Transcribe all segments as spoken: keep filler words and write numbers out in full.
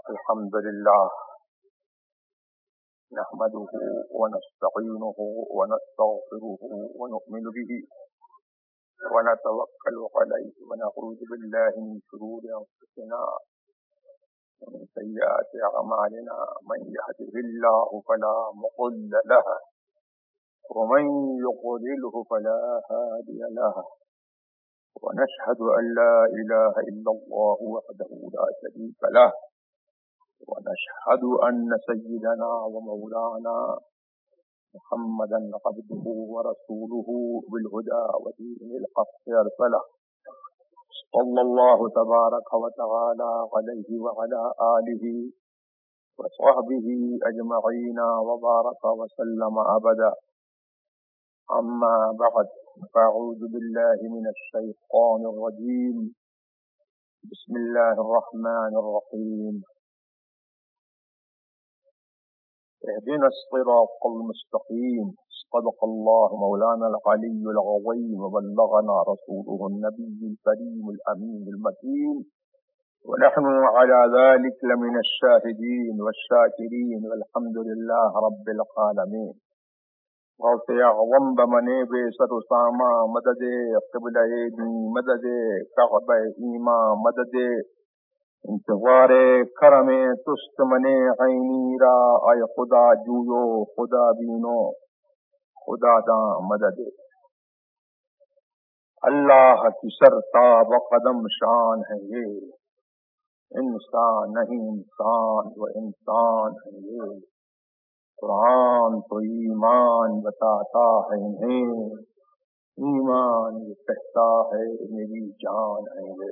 الحمد لله نحمده ونستعينه ونستغفره ونؤمن به ونتوكل عليه ونعوذ بالله من شرور أنفسنا ومن سيئات أعمالنا من يهده الله فلا مضل له ومن يضلله فلا هادي له ونشهد أن لا إله إلا الله وحده لا شريك له ونشهد أن سيدنا ومولانا محمدا عبده ورسوله بالهدى ودين الحق أرسله صلى الله تبارك وتعالى عليه وعلى آله وصحبه أجمعين وبارك وسلم أبدا. أما بعد فأعوذ بالله من الشيطان الرجيم. بسم الله الرحمن الرحيم. اهدنا الصراط المستقيم. صدق الله مولانا العلي العظيم وبلغنا رسوله النبي الكريم الأمين المكين ونحن على ذلك لمن الشاهدين والشاكرين والحمد لله رب العالمين. غوث اعظم بمنے بے سر اسامہ مدد قبلہ دی مدد کعبہ ایماں مدد انتظار کرم تست منے عینی را اے خدا جویو خدا بینو خدا داں مدد. اللہ کی سرتاب قدم شان ہے یہ انسان نہیں انسان و انسان ہے یہ. قرآن تو ایمان بتاتا ہے انہیں ایمان یہ کہتا ہے میری جان ہے یہ.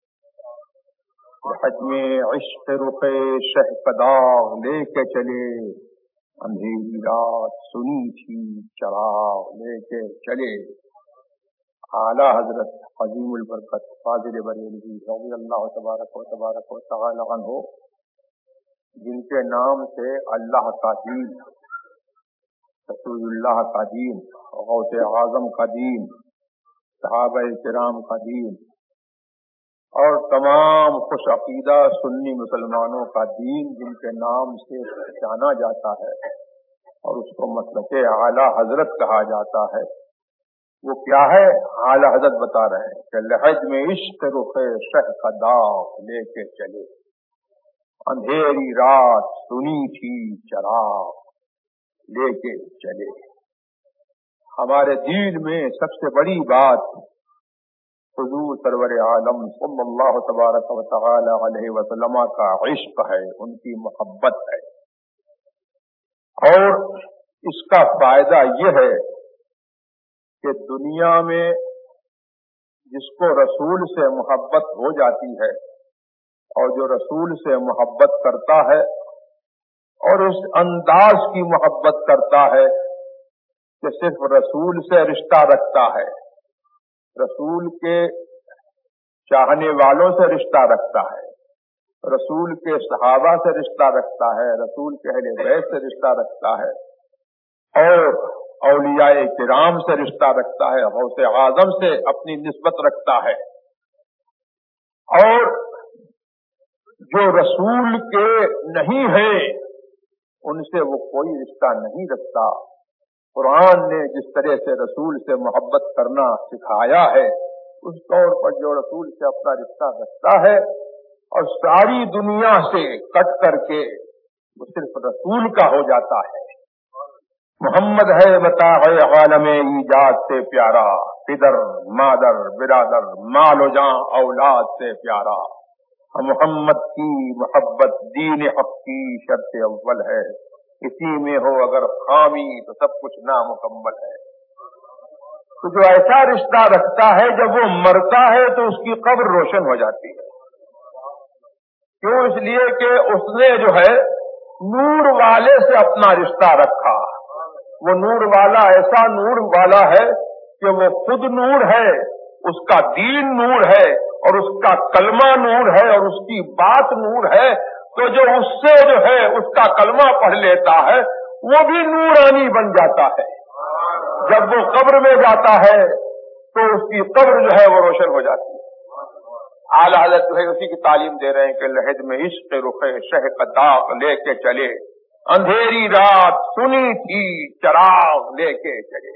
حجم عشق رخ شہپداغ لے کے چلے اندھیری رات سنی تھی چراغ لے کے چلے. اعلیٰ حضرت عظیم البرکت فاضل بریلوی رضی اللہ تبارک و تبارک و تعالی عنہ، جن کے نام سے اللہ کا دین، رسول اللہ کا دین، غوث اعظم کا دین، صحابہ کرام کا دین اور تمام خوش عقیدہ سنی مسلمانوں کا دین جن کے نام سے پہچانا جاتا ہے اور اس کو مسلک اعلیٰ حضرت کہا جاتا ہے، وہ کیا ہے؟ اعلیٰ حضرت بتا رہے ہیں کہ لحج میں عشق رخ شہ کا داغ لے کے چلے اندھیری رات سنی تھی چراغ لے کے چلے. ہمارے دین میں سب سے بڑی بات حضور سرور عالم صلی اللہ تبارک و تعالی علیہ وسلم کا عشق ہے، ان کی محبت ہے. اور اس کا فائدہ یہ ہے کہ دنیا میں جس کو رسول سے محبت ہو جاتی ہے اور جو رسول سے محبت کرتا ہے اور اس انداز کی محبت کرتا ہے کہ صرف رسول سے رشتہ رکھتا ہے، رسول کے چاہنے والوں سے رشتہ رکھتا ہے، رسول کے صحابہ سے رشتہ رکھتا ہے، رسول کے اہل بیت سے رشتہ رکھتا ہے اور اولیاء کرام سے رشتہ رکھتا ہے، غوث اعظم سے اپنی نسبت رکھتا ہے. اور جو رسول کے نہیں ہیں ان سے وہ کوئی رشتہ نہیں رکھتا. قرآن نے جس طرح سے رسول سے محبت کرنا سکھایا ہے اس طور پر جو رسول سے اپنا رشتہ رکھتا ہے اور ساری دنیا سے کٹ کر کے وہ صرف رسول کا ہو جاتا ہے. محمد ہے بتا ہے عالم ایجاد سے پیارا، پدر مادر برادر مال و جاں اولاد سے پیارا. محمد کی محبت دین حق کی شرط اول ہے، اسی میں ہو اگر خامی تو سب کچھ نامکمل ہے. تو جو ایسا رشتہ رکھتا ہے جب وہ مرتا ہے تو اس کی قبر روشن ہو جاتی ہے. کیوں؟ اس لیے کہ اس نے جو ہے نور والے سے اپنا رشتہ رکھا. وہ نور والا ایسا نور والا ہے کہ وہ خود نور ہے، اس کا دین نور ہے اور اس کا کلمہ نور ہے اور اس کی بات نور ہے. تو جو اس سے جو ہے اس کا کلمہ پڑھ لیتا ہے وہ بھی نورانی بن جاتا ہے. جب وہ قبر میں جاتا ہے تو اس کی قبر جو ہے وہ روشن ہو جاتی ہے. आला हज़रत जो है उसी की तालीम दे रहे हैं कि लहद में इश्क रुखे शह का दाग लेके चले, अंधेरी रात सुनी थी चराग लेके चले।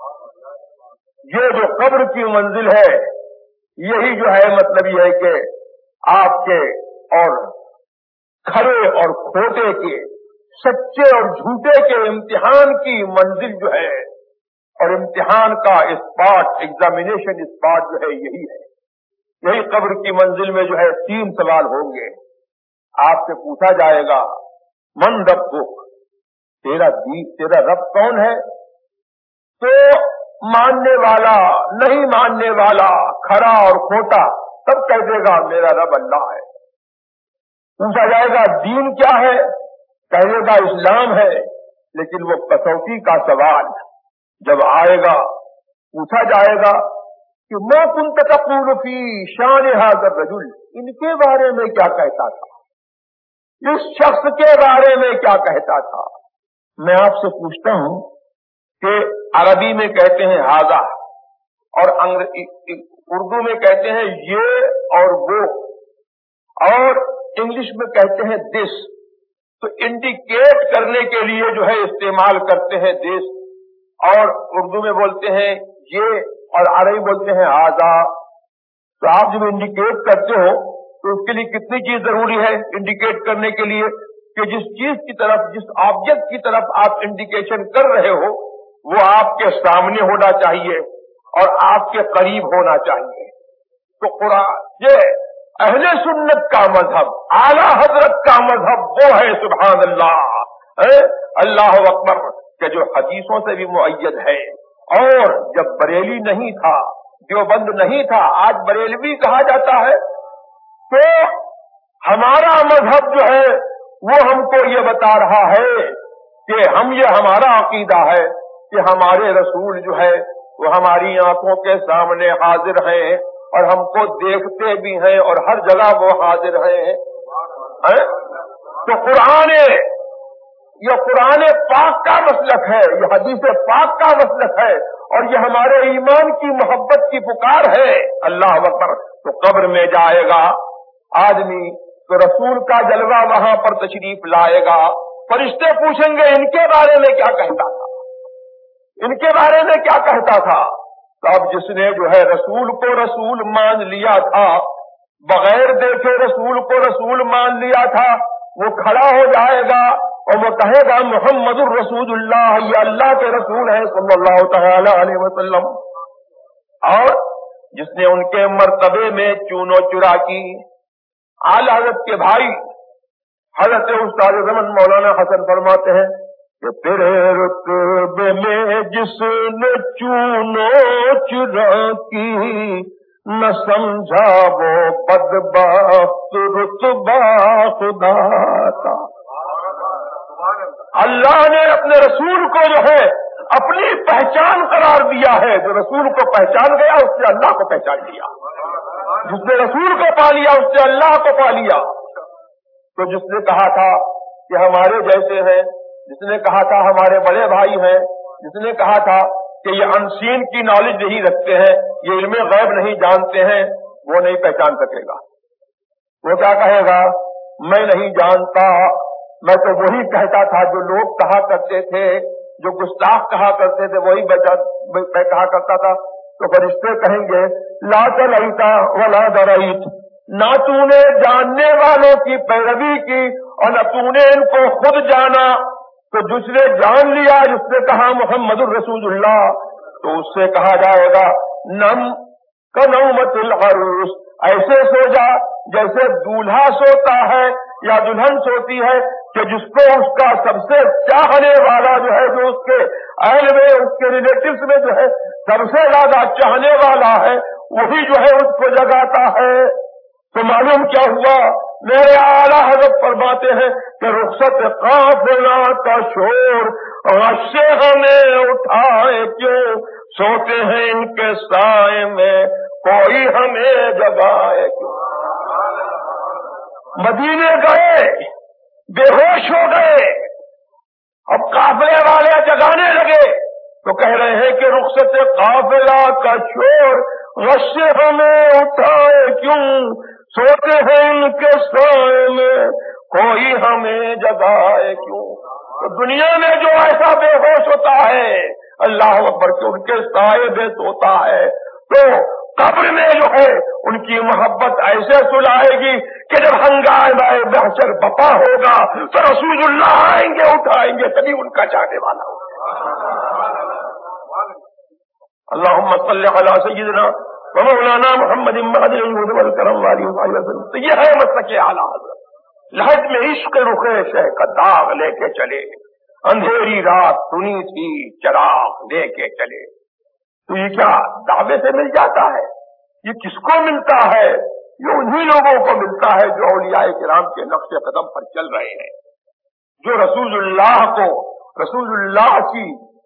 ये जो कब्र की मंजिल है, यही जो है मतलब ये है कि आपके और खरे और खोटे के, सच्चे और झूठे के इम्तिहान की मंजिल जो है, और इम्तिहान का स्पॉट, एग्जामिनेशन स्पॉट जो है यही है। यही कब्र की मंजिल में जो है तीन सवाल होंगे। आपसे पूछा जाएगा मन रब्बुक, तेरा दी तेरा रब कौन है? तो मानने वाला, नहीं मानने वाला, खरा और खोटा सब कह देगा मेरा रब अल्लाह है। पूछा जाएगा दीन क्या है? कह देगा इस्लाम है। लेकिन वो कसौटी का सवाल जब आएगा, पूछा जाएगा कि मा कुन्त तक़ूलु फी शान हाज़ा रजुल, इनके बारे में क्या कहता था, इस शख्स के बारे में क्या कहता था। मैं आपसे पूछता हूं कि अरबी में कहते हैं हाजा, और उर्दू में कहते हैं ये और वो, और इंग्लिश में कहते हैं दिस। तो इंडिकेट करने के लिए जो है इस्तेमाल करते हैं दिस, और उर्दू में बोलते हैं ये, और अरबी बोलते हैं हाजा। तो आप जब इंडिकेट करते हो तो उसके लिए कितनी चीज जरूरी है इंडिकेट करने के लिए, कि जिस चीज की तरफ, जिस ऑब्जेक्ट की तरफ आप इंडिकेशन कर रहे हो वो आपके सामने होना चाहिए और आपके करीब होना चाहिए। तो कुरान ये अहले सुन्नत का मजहब, आला हजरत का मजहब वो है, सुभान अल्लाह, अल्लाह अकबर, के जो हदीसों से भी मुअय्यद है। और जब बरेली नहीं था, देवबंद नहीं था, आज बरेलवी कहा जाता है, तो हमारा मजहब जो है वो हमको ये बता रहा है कि हम, ये हमारा अकीदा है कि हमारे रसूल जो है वो हमारी आंखों के सामने हाजिर हैं और हमको देखते भी हैं और हर जगह वो हाजिर हैं। है? तो कुरान, ये कुरान पाक का मसलक है, ये हदीस पाक का मसलक है, और ये हमारे ईमान की मोहब्बत की पुकार है। अल्लाह अकबर। तो कब्र में जाएगा आदमी तो रसूल का जलवा वहां पर तशरीफ लाएगा। फरिश्ते पूछेंगे इनके बारे में क्या कहता था, इनके बारे में क्या कहता था। तो अब जिसने जो है रसूल को रसूल मान लिया था, बगैर देखे रसूल को रसूल मान लिया था, वो खड़ा हो जाएगा और वो कहेगा मुहम्मदुर रसूलुल्लाह, ये अल्लाह के रसूल है सल्लल्लाहु तआला अलैहि वसल्लम। और जिसने उनके मर्तबे में चूनो चुरा की, आला हज़रत के भाई हज़रत उस्ताद ज़मान मौलाना हसन फरमाते हैं कि तेरे रुतबे में जिसने चूनो चुरा की, न समझा वो बदबख्त रुतबा खुदा का। अल्लाह ने अपने रसूल को जो है अपनी पहचान करार दिया है। जो रसूल को पहचान गया उसने अल्लाह को पहचान लिया, जिसने रसूल को पा लिया उसने अल्लाह को पा लिया। तो जिसने कहा था कि हमारे जैसे हैं, जिसने कहा था हमारे बड़े भाई हैं, जिसने कहा था कि ये अनसीन की नॉलेज नहीं रखते हैं, ये इल्मे गैब नहीं जानते हैं, वो नहीं पहचान सकेगा। वो क्या कहेगा, मैं नहीं जानता, मैं तो वही कहता था जो लोग कहा करते थे, जो गुस्ताख कहा करते थे वही मैं कहा करता था। तो फरिश्ते कहेंगे ला तलैता वला दरैत, ना तूने जानने वालों की पैरवी की और न तूने इनको खुद जाना। तो जिसने जान लिया, जिसने कहा मुहम्मदुर रसूलुल्लाह, तो उससे कहा जाएगा नम कनौमतिल अरूस, ऐसे सो जा जैसे दूल्हा सोता है या दुल्हन सोती है, कि जिसको उसका सबसे चाहने वाला जो है, जो उसके अहल में, उसके रिलेटिव्स में जो है सबसे ज्यादा चाहने वाला है, वही जो है उसको जगाता है। तो मालूम क्या हुआ, मेरे आला हज़रत फरमाते हैं कि रुखसत काफिला का शोर से हमें उठाए क्यों, सोते हैं इनके साए में कोई हमें जगाए क्यों। मदीने गए, बेहोश हो गए, अब काफिले वाले जगाने लगे तो कह रहे हैं कि रुखसत काफिला का शोर غش ہمیں اٹھائے کیوں، سوتے ہیں ان کے سائے میں کوئی ہمیں جگائے کیوں۔ تو دنیا میں جو ایسا بے ہوش ہوتا ہے اللہ اکبر کہ ان کے سائے میں سوتا ہے، تو قبر میں جو ہے ان کی محبت ایسے سلائے گی کہ جب ہنگامہ محشر بپا ہوگا تو رسول اللہ آئیں گے، اٹھائیں گے، تبھی ان کا چاہنے والا ہوگا۔ اللہم صلی علی سیدنا و مولانا محمد والکرم والی وسلم۔ تو یہ ہے مسلک اعلیٰ حضرت، لہج میں عشق رخ شہ کا داغ لے کے چلے، اندھیری رات سنی تھی چراغ لے کے چلے۔ تو یہ کیا دعوے سے مل جاتا ہے؟ یہ کس کو ملتا ہے؟ یہ انہی لوگوں کو ملتا ہے جو اولیاء کرام کے نقش قدم پر چل رہے ہیں، جو رسول اللہ کو، رسول اللہ کی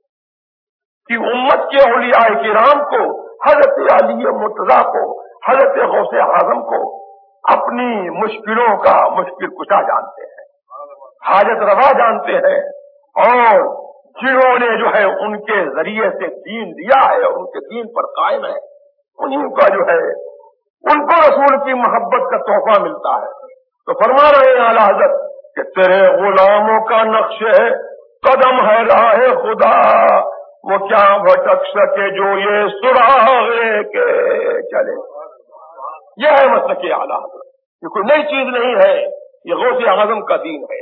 کی امت کے اولیاء کرام کو، حضرت علی مرتضیٰ کو، حضرت غوث اعظم کو اپنی مشکلوں کا مشکل کشا جانتے ہیں، حاجت روا جانتے ہیں، اور جنہوں نے جو ہے ان کے ذریعے سے دین دیا ہے اور ان کے دین پر قائم ہے، انہیں کا جو ہے ان کو رسول کی محبت کا تحفہ ملتا ہے۔ تو فرما رہے ہیں اعلیٰ حضرت کہ تیرے غلاموں کا نقش ہے قدم ہے راہ خدا، وہ کیا بھٹک سکے جو یہ سراغ لے کے چلے۔ یہ ہے مسلک اعلیٰ حضرت، یہ کوئی نئی چیز نہیں ہے، یہ غوث اعظم کا دین ہے،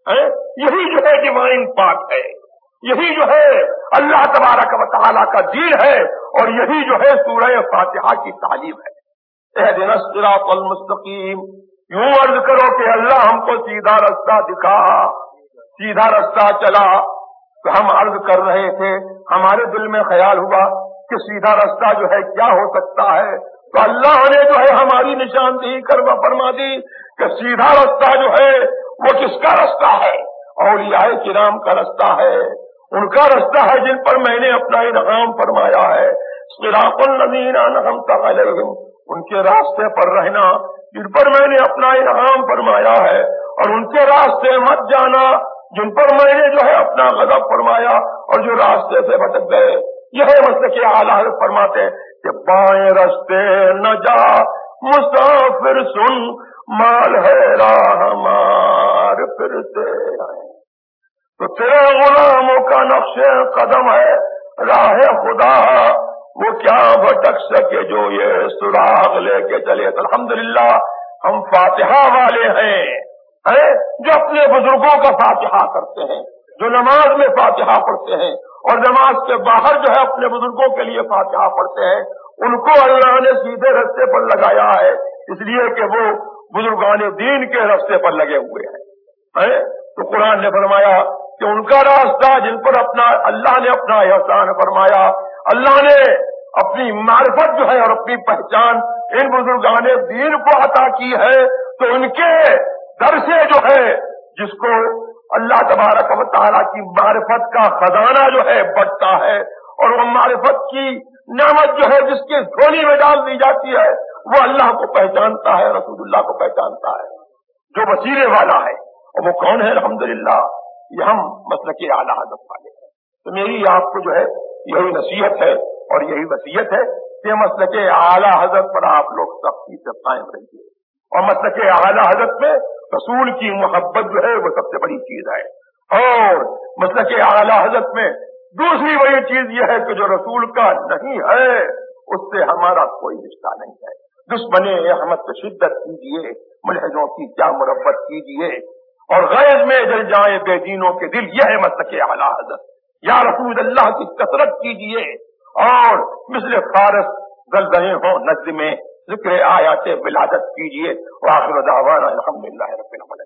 یہی جو ہے ڈیوائن پارٹ ہے، یہی جو ہے اللہ تبارک و تعالیٰ کا دین ہے، اور یہی جو ہے سورہ فاتحہ کی تعلیم ہے۔ اہدنا الصراط المستقیم، یوں عرض کرو کہ اللہ ہم کو سیدھا رستہ دکھا، سیدھا رستہ چلا۔ تو ہم عرض کر رہے تھے، ہمارے دل میں خیال ہوا کہ سیدھا رستہ جو ہے کیا ہو سکتا ہے، تو اللہ نے جو ہے ہماری نشاندہی کروا فرما دی کہ سیدھا رستہ جو ہے وہ کس کا رستہ ہے؟ اولیاء کرام کا رستہ ہے، ان کا رستہ ہے جن پر میں نے اپنا انعام فرمایا ہے۔ صراط الذین انعمت علیہم، ان کے راستے پر رہنا جن پر میں نے اپنا انعام فرمایا ہے، اور ان کے راستے مت جانا جن پر میں نے جو ہے اپنا غضب فرمایا اور جو راستے سے بھٹک گئے۔ یہ مسلک اعلیٰ حضرت فرماتے ہیں کہ بائیں راستے نہ جا مسافر سن، مال ہے راہ مار پھرتے آئے۔ تو تیرے غلاموں کا نقش قدم ہے راہ خدا، وہ کیا بھٹک سکے جو یہ سراغ لے کے چلے۔ تو الحمدللہ ہم فاتحہ والے ہیں، جو اپنے بزرگوں کا فاتحہ کرتے ہیں، جو نماز میں فاتحہ پڑھتے ہیں اور نماز کے باہر جو ہے اپنے بزرگوں کے لیے فاتحہ پڑھتے ہیں، ان کو اللہ نے سیدھے رستے پر لگایا ہے، اس لیے کہ وہ بزرگان دین کے رستے پر لگے ہوئے ہیں۔ تو قرآن نے فرمایا کہ ان کا راستہ جن پر اپنا اللہ نے اپنا احسان فرمایا، اللہ نے اپنی معرفت جو ہے اور اپنی پہچان ان بزرگان دین کو عطا کی ہے، تو ان کے در سے جو ہے جس کو اللہ تبارک و تعالیٰ کی معرفت کا خزانہ جو ہے بڑھتا ہے، اور وہ معرفت کی نعمت جو ہے جس کی جھولی میں ڈال دی جاتی ہے، وہ اللہ کو پہچانتا ہے، رسول اللہ کو پہچانتا ہے جو وسیلے والا ہے، اور وہ کون ہے؟ الحمدللہ یہ ہم مسلک اعلیٰ حضرت والے ہیں۔ تو میری آپ کو جو ہے یہی نصیحت ہے اور یہی وصیت ہے کہ مسلک اعلیٰ حضرت پر آپ لوگ سختی سے قائم رہیے، اور مسلک اعلیٰ حضرت میں رسول کی محبت جو ہے وہ سب سے بڑی چیز ہے، اور مسلک اعلیٰ حضرت میں دوسری بڑی چیز یہ ہے کہ جو رسول کا نہیں ہے اس سے ہمارا کوئی رشتہ نہیں ہے۔ دشمن احمد سے شدت کیجیے، ملحدوں کی کیا مربت کیجیے، اور غیظ میں جل جائیں بے دینوں کے دل، یہ ہے مسلک اعلیٰ حضرت۔ یا رسول اللہ کی کثرت کیجیے، اور مثل فارس زلزلے ہوں نجد میں ذکر آیات ولادت کیجیے۔ وآخر دعوانا الحمدللہ رب العالمین۔